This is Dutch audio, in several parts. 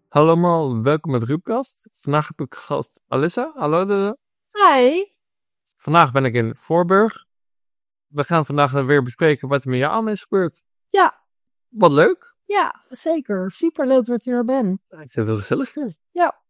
Hallo allemaal, welkom bij de Ruupkast. Vandaag heb ik gast Alissa. Hallo. Hi. Vandaag ben ik in Voorburg. We gaan vandaag weer bespreken wat er met jou aan is gebeurd. Ja, Wat leuk. ja, zeker. Superleuk dat je er bent. Ik vind het heel gezellig. Ja.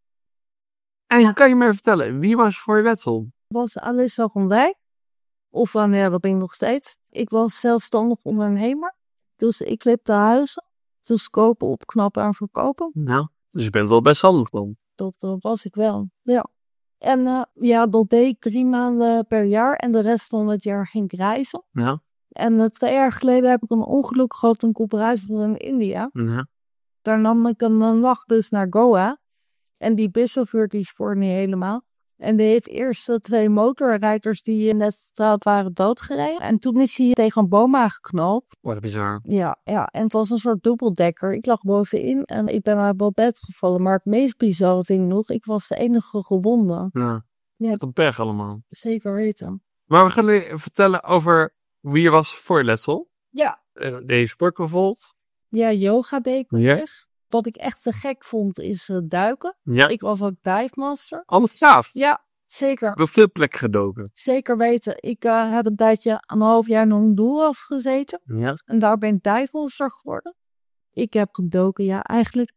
En kan je me vertellen, wie was voor je wetsel? Was Alissa van Dijk. Of ja, dat ben ik nog steeds. Ik was zelfstandig ondernemer. Dus ik flipte huizen. Dus kopen, opknappen en verkopen. Nou, dus je bent wel best handig dan. Dat was ik wel. Ja. En dat deed ik 3 maanden per jaar. En de rest van het jaar ging ik reizen. Ja. En 2 jaar geleden heb ik een ongeluk gehad toen ik op reis was in India. Ja. Daar nam ik een nachtbus naar Goa. En die buschauffeur die spoorde niet helemaal. En die heeft eerst 2 motorrijders die in de straat waren doodgereden. En toen is hij tegen een boom aangeknald. Wat bizar. Ja. En het was een soort dubbeldekker. Ik lag bovenin en ik ben uit mijn bed gevallen. Maar het meest bizarre vind ik nog, ik was de enige gewonde. Ja. Ja, Wat een pech allemaal. zeker weten. Maar we gaan nu vertellen over wie je was voor je letsel. Ja. Deze sport bijvoorbeeld. Ja, yoga deed ik Ja. dus. Wat ik echt te gek vond is duiken. Ja. Ik was ook dive master. Allemaal gaaf. Ja, zeker. Op veel plekken gedoken. Zeker weten. Ik heb een tijdje, 1,5 jaar in Honduras gezeten. Ja. En daar ben ik dive master geworden. Ik heb gedoken, ja, eigenlijk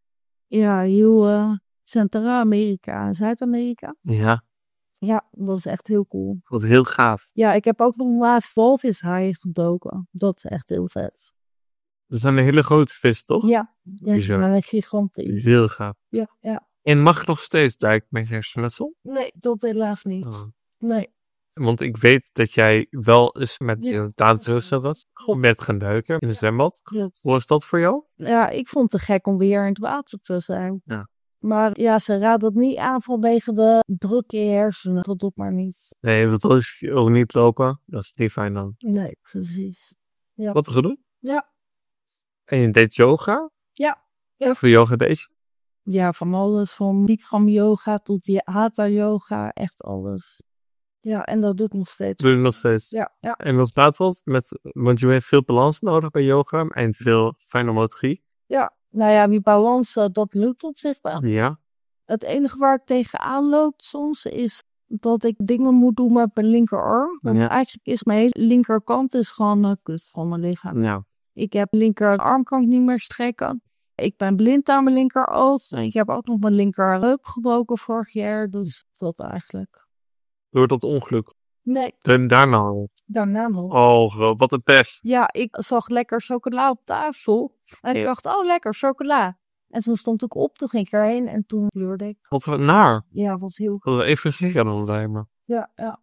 heel Centraal-Amerika en Zuid-Amerika. Ja. Ja, dat was echt heel cool. Wat heel gaaf. Ja, ik heb ook nog laatst walvishaaien gedoken. Dat is echt heel vet. Dat zijn een hele grote vis, toch? Ja, Bizar. maar een gigantisch. Heel gaaf. Ja. En mag je nog steeds duiken met je hersenletsel? Nee, dat helaas niet. Oh. Nee. Want ik weet dat jij wel eens met Ja. je taantrust bent gaan duiken in een zwembad. Klopt. Hoe was dat voor jou? Ja, ik vond het te gek om weer in het water te zijn. Ja. Maar ja, ze raden het niet aan vanwege de druk in je hersenen. Dat doet maar niet. Nee, dat is ook niet lopen. Dat is niet fijn dan. Nee, precies. Ja. Wat gedaan? Ja. En je deed yoga? Ja. Voor yoga deed je? Ja, van alles. Van Bikram yoga tot die hatha yoga. Echt alles. Ja, en dat doe ik nog steeds. Doe je nog steeds? Ja. En wat staat dat? Want je hebt veel balans nodig bij yoga en veel fijne motorie. Ja. Nou ja, die balans, dat lukt op zich wel. Ja. Het enige waar ik tegenaan loop soms is dat ik dingen moet doen met mijn linkerarm. Want Ja. eigenlijk is mijn hele linkerkant is gewoon kut van mijn lichaam. Ja. Ik heb linkerarm kan ik niet meer strekken. Ik ben blind aan mijn linkeroog. Ik heb ook nog mijn linkerheup gebroken vorig jaar. Dus dat eigenlijk. Door dat ongeluk. Nee, Daarna al. daarna nog. Oh, wat een pech. Ja, ik zag lekker chocola op tafel. En ik dacht, oh lekker, chocola. En toen stond ik op, toen ging ik erheen en toen kleurde ik. Wat naar. Ja, dat was heel... Dat was even schrikken dan zijn me. Ja.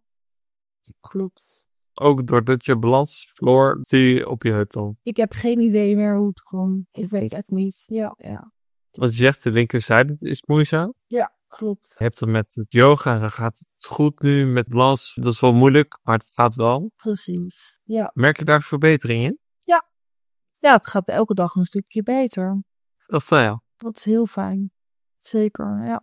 Klopt. Ook doordat je balans verloor, zie je op je heup dan. Ik heb geen idee meer hoe het gewoon... Ik weet het niet. Ja. Want je zegt de linkerzijde is moeizaam. Ja, klopt. Je hebt het met het yoga, dan gaat het goed nu met balans. Dat is wel moeilijk, maar het gaat wel. Precies. Ja. Merk je daar verbetering in? Ja, het gaat elke dag een stukje beter. Of ja. Dat is heel fijn. Zeker, ja.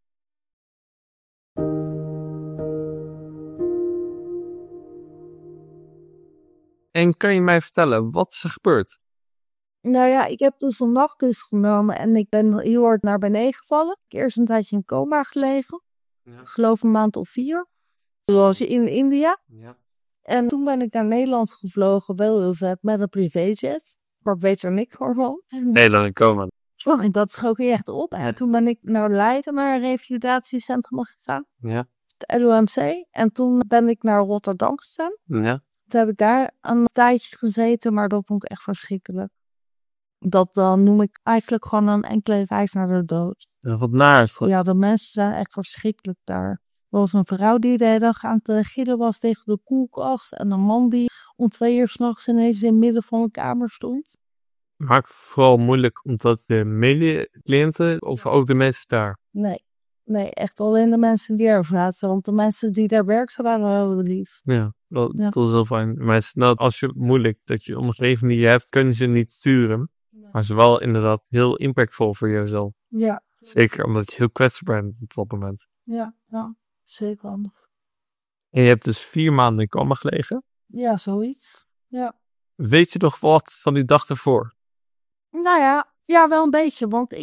En kan je mij vertellen, wat is er gebeurd? Nou ja, ik heb dus een nachtbus genomen en ik ben heel hard naar beneden gevallen. Ik heb eerst een tijdje in coma gelegen. Ja. Ik geloof een maand of 4. Toen was je in India. Ja. En toen ben ik naar Nederland gevlogen, wel heel vet, met een privéjet. Maar ik weet er niks van. Nee, dan in coma. En dat schoot niet echt op. En toen ben ik naar Leiden, naar een revalidatiecentrum gegaan. Ja. Het LOMC. En toen ben ik naar Rotterdam gegaan. Ja. Toen heb ik daar een tijdje gezeten, maar dat vond ik echt verschrikkelijk. Dat noem ik eigenlijk gewoon een enkele reis naar de dood. Wat naar is dat? Ja, de mensen zijn echt verschrikkelijk daar. Er was een vrouw die de hele dag aan het gillen was tegen de koelkast. En een man die om 2 uur 's nachts ineens in het midden van een kamer stond. Maakt het vooral moeilijk omdat de medecliënten of ook de mensen daar? Nee, echt alleen de mensen die er zaten. Want de mensen die daar werkten waren wel heel lief. Ja, Ja. dat is heel fijn. Maar het is nou, als je moeilijk dat je omgeving die je hebt, kunnen ze niet sturen. Maar ze wel inderdaad heel impactvol voor jezelf. Ja, Zeker omdat je heel kwetsbaar bent op dat moment. ja, zeker. En je hebt dus 4 maanden in coma gelegen. Ja, zoiets. Ja. Weet je nog wat van die dag ervoor? Nou ja, wel een beetje. Want ik heb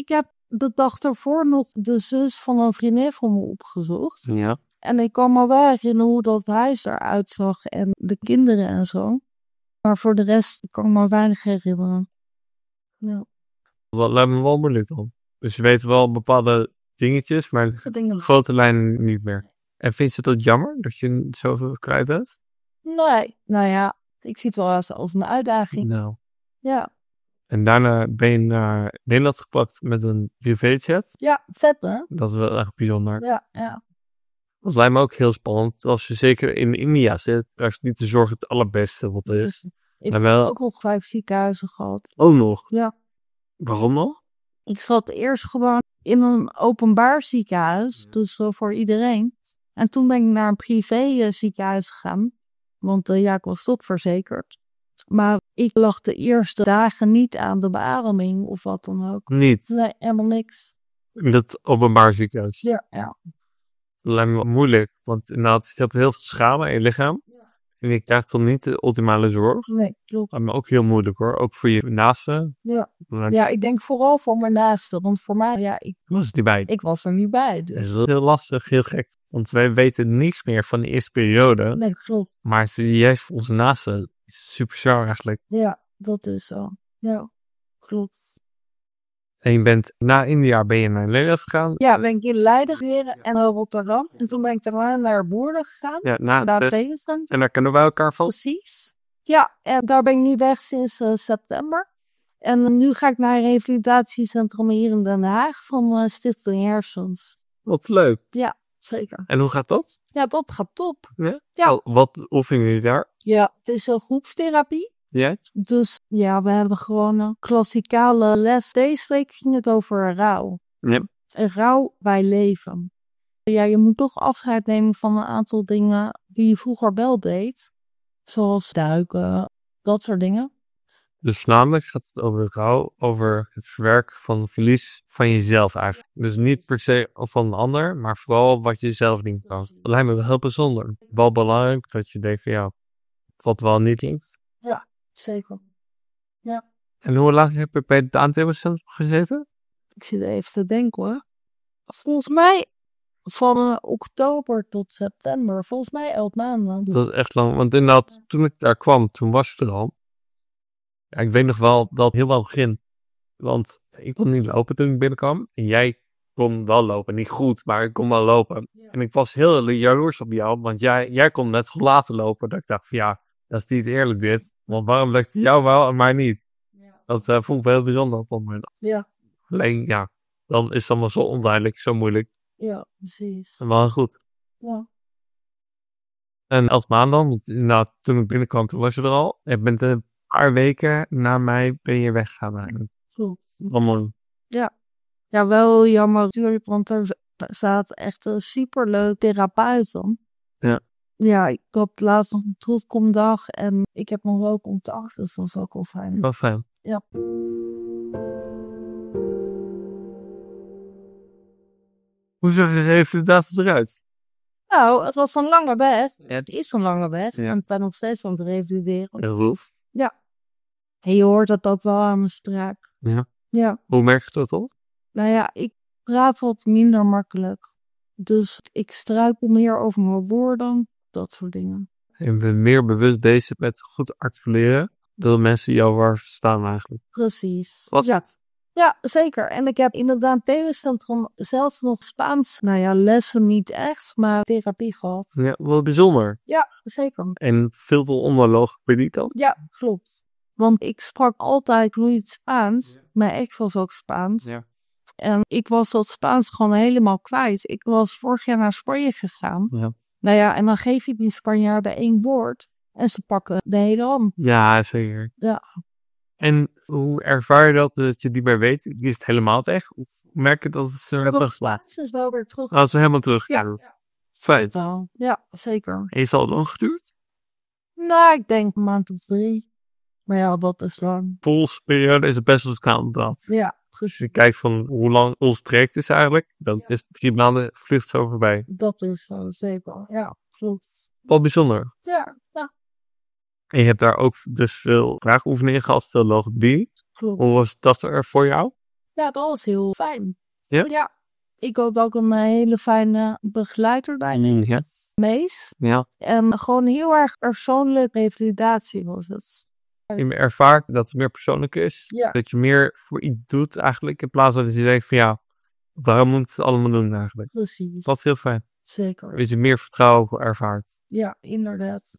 de dag ervoor nog de zus van een vriendin van me opgezocht. Ja. En ik kan me wel herinneren hoe dat huis eruit zag en de kinderen en zo. Maar voor de rest kan ik me weinig herinneren. Ja. Dat lijkt me wel moeilijk dan. Dus je weet wel bepaalde dingetjes, maar Dingen. grote lijnen niet meer. En vind je dat jammer dat je zoveel kwijt bent? Nee, nou ja, ik zie het wel als een uitdaging. Nou. Ja. En daarna ben je naar Nederland gepakt met een privéjet. Ja, vet hè? Dat is wel echt bijzonder. Ja. Dat lijkt me ook heel spannend. Als je zeker in India zit, daar is niet te zorgen het allerbeste wat er is. Ik Maar heb wel- ook nog 5 ziekenhuizen gehad. Ook nog. Ja. Waarom dan? Ik zat eerst gewoon in een openbaar ziekenhuis, dus voor iedereen. En toen ben ik naar een privé ziekenhuis gegaan, want ik was topverzekerd. Maar ik lag de eerste dagen niet aan de beademing of wat dan ook. Niet. Nee, helemaal niks. In dat openbaar ziekenhuis. Ja. Dat lijkt me wel moeilijk. Want inderdaad, je hebt heel veel schade in je lichaam. En je krijgt dan niet de ultimale zorg. Nee, klopt. Dat lijkt me ook heel moeilijk hoor. Ook voor je naasten. Ja. Dan Ja, ik denk vooral voor mijn naasten, want voor mij, was het niet bij. ik was er niet bij. Dat Dus. is heel lastig, heel gek. Want wij weten niks meer van de eerste periode. Nee, klopt. Maar het is juist voor onze naasten is super zwaar eigenlijk. Ja, dat is zo. Ja, klopt. En je bent na India ben je naar Nederland gegaan. Ja, ben ik in Leiden gereden en Rotterdam. En toen ben ik daarna naar Boerden gegaan. Ja, na Daar de- Tegencentrum. en daar kennen wij elkaar van. Precies. Ja, en daar ben ik nu weg sinds september. En nu ga ik naar een revalidatiecentrum hier in Den Haag van Stichting Hersens. Wat leuk. Ja, zeker. En hoe gaat dat? Ja, dat gaat top. Ja? Ja. Oh, wat oefenen jullie daar? Ja, het is een groepstherapie. Jij? Dus ja, we hebben gewoon een klassikale les. Deze week ging het over rouw. Ja. Rouw bij leven. Ja, je moet toch afscheid nemen van een aantal dingen die je vroeger wel deed. Zoals duiken, dat soort dingen. Dus namelijk gaat het over rouw, over het verwerken van verlies van jezelf eigenlijk. Dus niet per se van een ander, maar vooral wat je zelf niet kan. Dat lijkt me wel heel bijzonder. Wel belangrijk dat je denkt van ja, wat wel niet linkt. Zeker. En hoe lang heb je bij het aantidepressantrum gezeten? Ik zit even te denken hoor. Volgens mij van oktober tot september. Volgens mij 11 maanden. Dat is echt lang. Want inderdaad, toen ik daar kwam, toen was je er al. Ja, ik weet nog wel dat heel wel begin. Want ik kon niet lopen toen ik binnenkwam. En jij kon wel lopen. Niet goed, maar ik kon wel lopen. Ja. En ik was heel jaloers op jou. Want jij kon net laten lopen. Dat ik dacht van ja, dat is niet eerlijk dit. Want waarom lukt het jou wel en mij niet? Dat vond ik wel heel bijzonder op dat moment. Ja. Alleen ja, dan is het allemaal zo onduidelijk, zo moeilijk. Ja, precies. En wel goed. Ja. En 11 maanden dan, want inderdaad, toen ik binnenkwam, toen was je er al. Je bent een paar weken na mij ben je weggegaan eigenlijk. Klopt. Allemaal. Ja, wel jammer natuurlijk, want er staat echt een superleuk therapeut dan. Ja. Ja, ik had laatst nog een terugkomdag en ik heb nog wel contact, dus dat is ook wel fijn. Wel fijn. Ja. Hoe zag je revalidatie eruit? Nou, het was een lange weg. Het is een lange weg. Ja. En ik ben nog steeds aan het revalideren. Heel goed. En je hoort dat ook wel aan mijn spraak. Ja. Ja. Hoe merk je dat al? Nou ja, ik praat wat minder makkelijk. Dus ik struikel meer over mijn woorden. Dat soort dingen. Je bent meer bewust bezig met goed articuleren. Dat mensen jou waar verstaan eigenlijk. Precies. Wat? Ja. Ja, zeker. En ik heb in het Daan-Teeuwenscentrum zelfs nog Spaans, nou ja, lessen niet echt, maar therapie gehad. Ja, wel bijzonder. Ja, zeker. En veel onderloog ben ik dan? Ja, klopt. Want ik sprak altijd vloeiend Spaans. Ja. Mijn ex was ook Spaans. Ja. En ik was dat Spaans gewoon helemaal kwijt. Ik was vorig jaar naar Spanje gegaan. Ja. Nou ja, en dan geef je die Spanjaarden 1 woord. En ze pakken de hele hand. Ja, zeker. Ja. En hoe ervaar je dat je het niet meer weet? Is het helemaal weg? Of merk je dat het zo hebben geslagen? Spaans is wel weer terug. Als we helemaal terug. Ja. Feit. Ja, zeker. Heeft het al lang geduurd? Nou, ik denk een maand of 3. Maar ja, dat is lang. Polsperiode is het best wel snel inderdaad. Ja, Als je kijkt van hoe lang ons traject is eigenlijk, dan is 3 maanden vlucht zo voorbij. dat is zo zeker. Ja, klopt. Wat bijzonder. Ja, En je hebt daar ook dus veel vraagoefeningen gehad, veel logopedie. klopt. Hoe was dat er voor jou? Ja, dat was heel fijn. Ja? Ja. Ik had ook een hele fijne begeleider daarin. Ja. Mees. Ja. En gewoon heel erg persoonlijke revalidatie was het. Je ervaart dat het meer persoonlijk is. Ja. Dat je meer voor iets doet eigenlijk. In plaats van dat je denkt van ja, waarom moet ik het allemaal doen eigenlijk? Precies. Dat is heel fijn. Zeker. Dat je meer vertrouwen ervaart. Ja, inderdaad.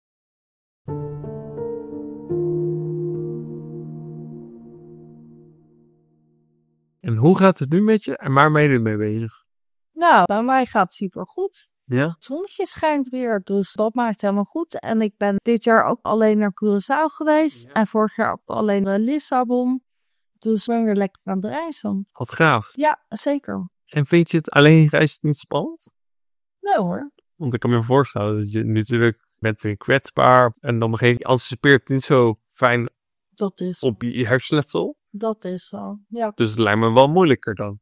En hoe gaat het nu met je en waar ben je nu mee bezig? Nou, bij mij gaat het super goed. Ja? Het zonnetje schijnt weer, dus dat maakt helemaal goed. En ik ben dit jaar ook alleen naar Curaçao geweest. Ja. En vorig jaar ook alleen naar Lissabon. Dus ik ben weer lekker aan het reizen. Wat gaaf. Ja, zeker. En vind je het alleen reizen niet spannend? Nee hoor. Want ik kan me voorstellen dat je natuurlijk bent weer kwetsbaar. En dan je anticipeert het niet zo fijn Dat is, op je hersenletsel. dat is zo. Ja. Dus het lijkt me wel moeilijker dan.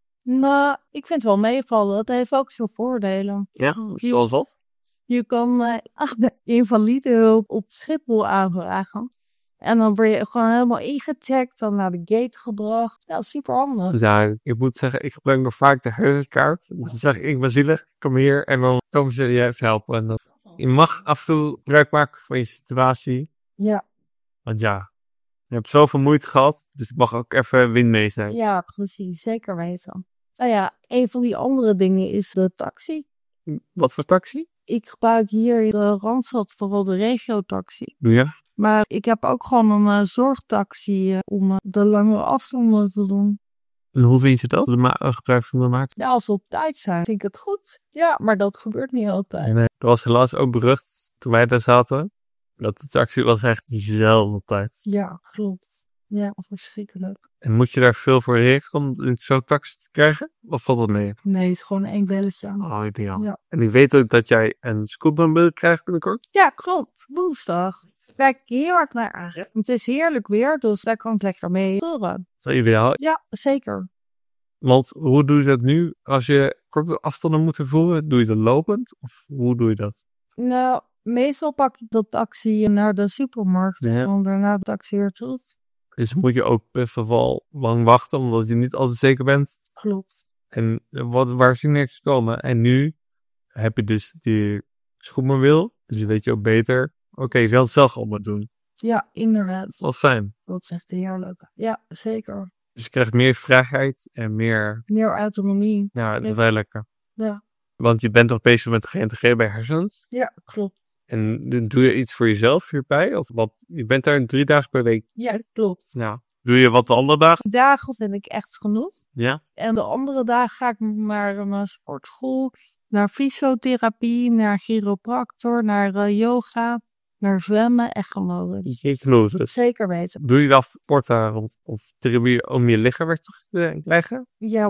Nou, ik vind het wel meevallen. Het heeft ook zijn voordelen. Ja, zoals wat? Je kan de invalidehulp op Schiphol aanvragen. En dan word je gewoon helemaal ingecheckt, dan naar de gate gebracht. Nou, super handig. Ja, ik moet zeggen, ik gebruik nog vaak de hersenkaart. Dan zeg ik ben zielig, ik kom hier en dan komen ze je even helpen. En dan, je mag af en toe gebruik maken van je situatie. Ja, Want ja, je hebt zoveel moeite gehad, dus ik mag ook even win mee zijn. ja, precies. Zeker weten. Nou ja, een van die andere dingen is de taxi. Wat voor taxi? Ik gebruik hier in de Randstad vooral de regio-taxi. Doe je? Maar ik heb ook gewoon een zorgtaxi om de langere afstanden te doen. En hoe vind je dat? Gebruik van de maken? Ja, als we op tijd zijn, vind ik het goed. Ja, maar dat gebeurt niet altijd. Nee. Dat was helaas ook berucht toen wij daar zaten. Dat de taxi was echt diezelfde tijd. Ja, klopt. Ja, verschrikkelijk. En moet je daar veel voor regelen om zo'n taxi te krijgen? Of valt dat mee? Nee, het is gewoon één belletje. Oh, ideaal. Ja. En ik weet ook dat jij een scootmobiel krijgt binnenkort. Ja, klopt. Woensdag. Kijk heel hard naar uit. Het is heerlijk weer, dus daar kan ik lekker mee touren. Dat is ideaal. Ja, zeker. Want hoe doe je dat nu? Als je korte afstanden moet vervoeren, doe je dat lopend? Of hoe doe je dat? Nou, meestal pak ik de taxi naar de supermarkt. Ja. En dan daarna de taxi weer terug. Dus moet je ook best wel lang wachten, omdat je niet altijd zeker bent. Klopt. En waar is die niks komen? En nu heb je dus die scootmobiel. Dus je weet je ook beter. Oké, je wil het zelf allemaal doen. Ja, inderdaad. Wat fijn. Dat is echt heerlijk. Ja, zeker. Dus je krijgt meer vrijheid en meer... Meer autonomie. Ja, dat is wel lekker. Ja. Want je bent toch bezig met geïntegreerd bij hersens. Ja, klopt. En doe je iets voor jezelf hierbij? Of wat? Je bent daar 3 dagen per week. Ja, klopt. Ja. Doe je wat de andere dagen? Dagen vind ik echt genoeg. Ja. En de andere dagen ga ik naar een sportschool, naar fysiotherapie, naar chiropractor, naar yoga, naar zwemmen. Echt geweldig. Geen genoeg. Dus. Zeker weten. Doe je dat sporten of therapie om je lichaam weer terug te krijgen? Ja,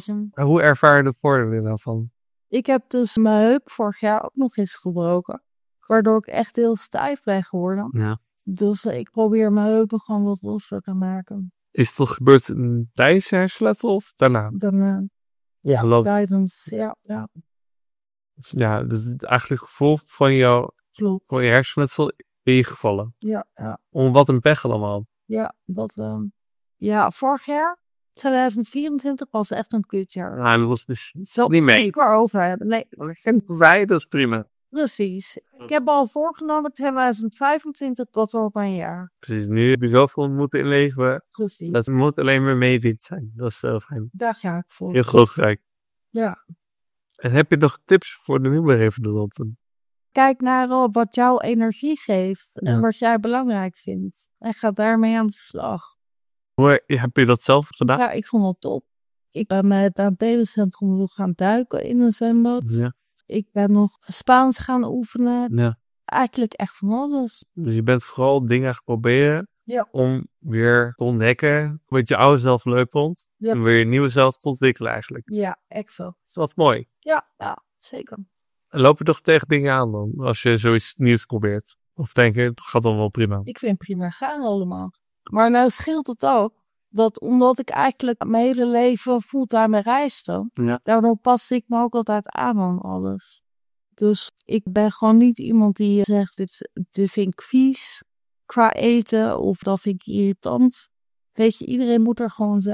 Hoe ervaar je de voordelen daarvan? Ik heb dus mijn heup vorig jaar ook nog eens gebroken. Waardoor ik echt heel stijf ben geworden. Ja. Dus ik probeer mijn heupen gewoon wat losser te maken. Is het toch gebeurd tijdens je hersenletsel of daarna? Dan Ja, tijdens, ja, ja, dus het eigenlijk gevolg van jouw klopt. voor je hersenletsel ben je gevallen. Ja, Om wat een pech allemaal. ja, ja, vorig jaar, 2024, was echt een kutjaar. Nou, dat was dus niet mee. Ik erover hebben. Nee, Wij, dat is prima. precies. Ik heb al voorgenomen 2025 tot op een jaar. Precies, nu heb je zoveel moeten inleveren. Precies. Dat moet alleen maar meebied zijn. Dat is wel fijn. Daar ga ik voor. Heel groot gelijk. Ja. En heb je nog tips voor de nieuwe revalidanten? Kijk naar wat jouw energie geeft en Ja. wat jij belangrijk vindt. En ga daarmee aan de slag. Hoe heb je dat zelf gedaan? Ja, ik vond het top. Ik ben met het telecentrum nog gaan duiken in een zwembad. Ja. Ik ben nog Spaans gaan oefenen. Ja. Eigenlijk echt van alles. Dus je bent vooral dingen gaan proberen Ja. om weer te ontdekken wat je oude zelf leuk vond. Ja. En weer je nieuwe zelf te ontwikkelen eigenlijk. Ja, echt zo. Dat is wat mooi. Ja, zeker. En loop je toch tegen dingen aan dan, als je zoiets nieuws probeert? Of denk je, het gaat dan wel prima? Ik vind prima gaan allemaal. Maar nou scheelt het ook dat omdat ik eigenlijk mijn hele leven fulltime reisde, Ja. daardoor paste ik me ook altijd aan alles. Dus ik ben gewoon niet iemand die zegt, dit vind ik vies qua eten of dat vind ik irritant. Weet je, iedereen moet er gewoon zijn.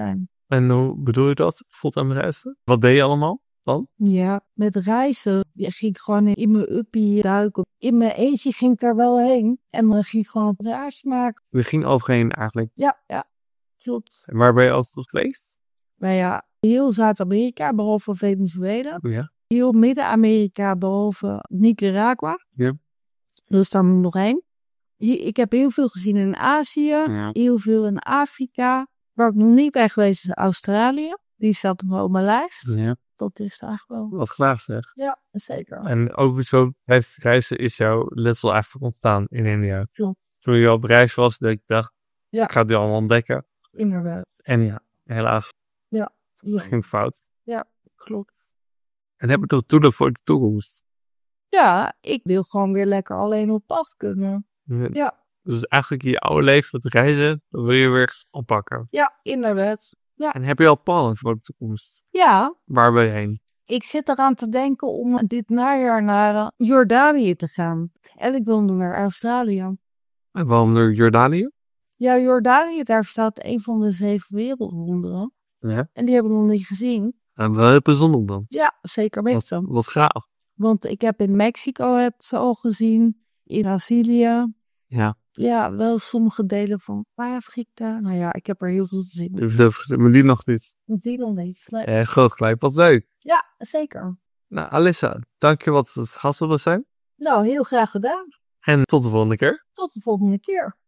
En hoe bedoel je dat? Fulltime reizen? Wat deed je allemaal dan? Ja, met reizen ging ik gewoon in mijn uppie duiken. In mijn eentje ging ik daar wel heen. En dan ging ik gewoon op reis maken. Je ging overheen eigenlijk. Ja, klopt. En waar ben je over geweest? Nou ja, heel Zuid-Amerika, behalve Venezuela. Ja. Heel Midden-Amerika, behalve Nicaragua. Ja. Dus daar moet ik nog heen. Ik heb heel veel gezien in Azië. Ja. Heel veel in Afrika. Waar ik nog niet ben geweest is Australië. Die staat nog wel op mijn lijst. Ja. Dat is het eigenlijk wel. Wat graag zeg. Ja, zeker. En ook zo tijdens het reizen is jouw letsel eigenlijk ontstaan in India. Klopt. Toen je op reis was, dat je dacht, Ja. ik ga die allemaal ontdekken. Inderdaad. En ja, helaas Ja. ging fout. Klopt. En heb je toch doelen voor de toekomst? Ja, ik wil gewoon weer lekker alleen op pad kunnen. Ja. Dus eigenlijk je oude leven, het reizen, dat wil je weer oppakken. Ja, inderdaad. En heb je al plannen voor de toekomst? Ja, Waar wil je heen? ik zit eraan te denken om dit najaar naar Jordanië te gaan. En ik wil nu naar Australië. En waarom naar Jordanië? Ja, Jordanië, daar staat een van de 7 wereldwonderen. Ja. En die hebben we nog niet gezien. En wel heel bijzonder dan. Ja, zeker weten. Wat gaaf. Want ik heb in Mexico heb ze al gezien. In Brazilië. Ja. Ja, wel sommige delen van Afrika. Nou ja, ik heb er heel veel gezien. Maar die nog niet. Die nog niet. Nee. Groot gelijk, wat leuk. Ja, zeker. Nou, Alissa, dank je wat het gast wilde zijn. Nou, heel graag gedaan. En tot de volgende keer. Tot de volgende keer.